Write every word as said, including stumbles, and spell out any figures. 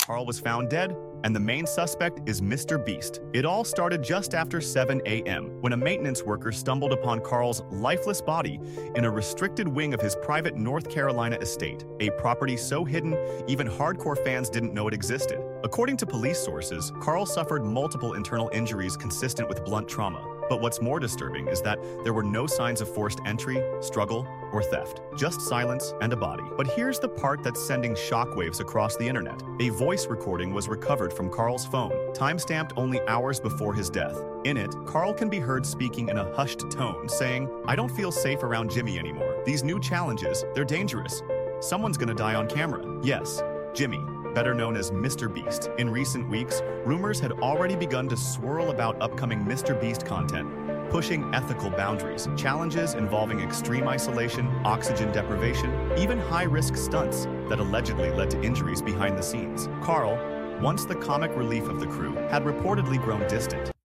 Carl was found dead, and the main suspect is Mister Beast. It all started just after seven A M when a maintenance worker stumbled upon Carl's lifeless body in a restricted wing of his private North Carolina estate, a property so hidden even hardcore fans didn't know it existed. According to police sources, Carl suffered multiple internal injuries consistent with blunt trauma. But what's more disturbing is that there were no signs of forced entry, struggle, or theft. Just silence and a body. But here's the part that's sending shockwaves across the internet. A voice recording was recovered from Carl's phone, time-stamped only hours before his death. In it, Carl can be heard speaking in a hushed tone, saying, "I don't feel safe around Jimmy anymore. These new challenges, they're dangerous. Someone's gonna die on camera." Yes, Jimmy, better known as Mister Beast. In recent weeks, rumors had already begun to swirl about upcoming Mister Beast content, pushing ethical boundaries, challenges involving extreme isolation, oxygen deprivation, even high-risk stunts that allegedly led to injuries behind the scenes. Carl, once the comic relief of the crew, had reportedly grown distant.